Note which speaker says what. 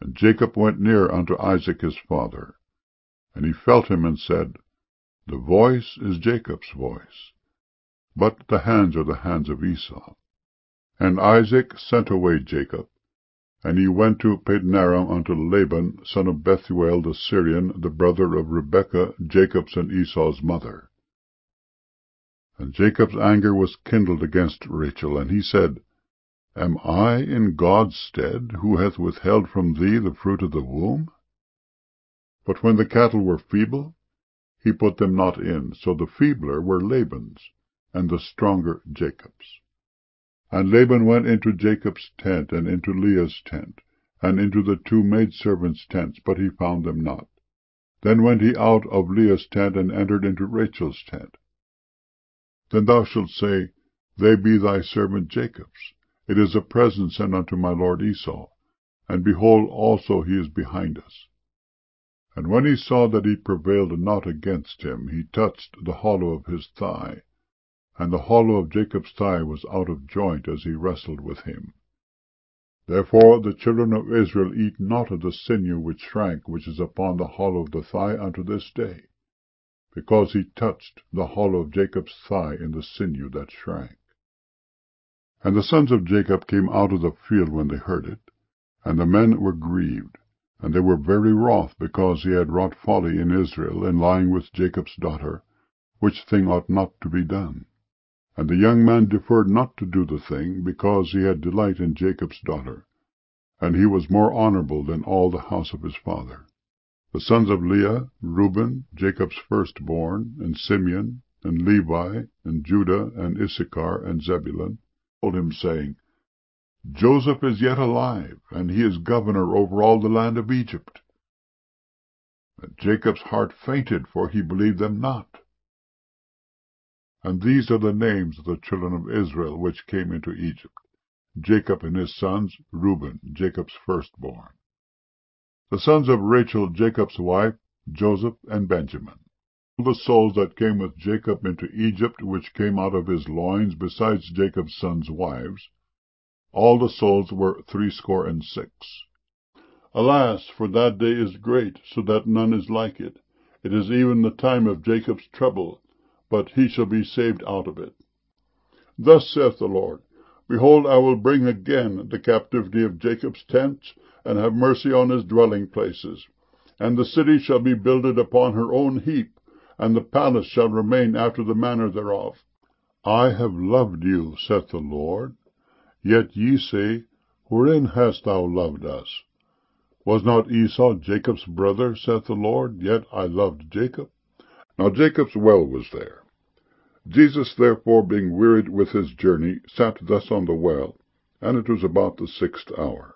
Speaker 1: And Jacob went near unto Isaac his father, and he felt him, and said, The voice is Jacob's voice, but the hands are the hands of Esau. And Isaac sent away Jacob, and he went to Padanaram unto Laban, son of Bethuel the Syrian, the brother of Rebekah, Jacob's and Esau's mother. And Jacob's anger was kindled against Rachel, and he said, Am I in God's stead, who hath withheld from thee the fruit of the womb? But when the cattle were feeble, he put them not in, so the feebler were Laban's, and the stronger Jacob's. And Laban went into Jacob's tent, and into Leah's tent, and into the two maidservants' tents, but he found them not. Then went he out of Leah's tent, and entered into Rachel's tent. Then thou shalt say, They be thy servant Jacob's. It is a present sent unto my lord Esau, and behold, also he is behind us. And when he saw that he prevailed not against him, he touched the hollow of his thigh, and the hollow of Jacob's thigh was out of joint as he wrestled with him. Therefore the children of Israel eat not of the sinew which shrank, which is upon the hollow of the thigh unto this day, because he touched the hollow of Jacob's thigh in the sinew that shrank. And the sons of Jacob came out of the field when they heard it, and the men were grieved, and they were very wroth, because he had wrought folly in Israel, in lying with Jacob's daughter, which thing ought not to be done. And the young man deferred not to do the thing, because he had delight in Jacob's daughter, and he was more honorable than all the house of his father. The sons of Leah, Reuben, Jacob's firstborn, and Simeon, and Levi, and Judah, and Issachar, and Zebulun, told him, saying, Joseph is yet alive, and he is governor over all the land of Egypt. And Jacob's heart fainted, for he believed them not. And these are the names of the children of Israel which came into Egypt: Jacob and his sons, Reuben, Jacob's firstborn. The sons of Rachel, Jacob's wife, Joseph and Benjamin. All the souls that came with Jacob into Egypt, which came out of his loins, besides Jacob's sons' wives, all the souls were 66. Alas, for that day is great, so that none is like it. It is even the time of Jacob's trouble, but he shall be saved out of it. Thus saith the Lord, Behold, I will bring again the captivity of Jacob's tents, and have mercy on his dwelling places. And the city shall be builded upon her own heap, and the palace shall remain after the manner thereof. I have loved you, saith the Lord. Yet ye say, Wherein hast thou loved us? Was not Esau Jacob's brother, saith the Lord? Yet I loved Jacob. Now Jacob's well was there. Jesus therefore, being wearied with his journey, sat thus on the well, and it was about the 6th hour.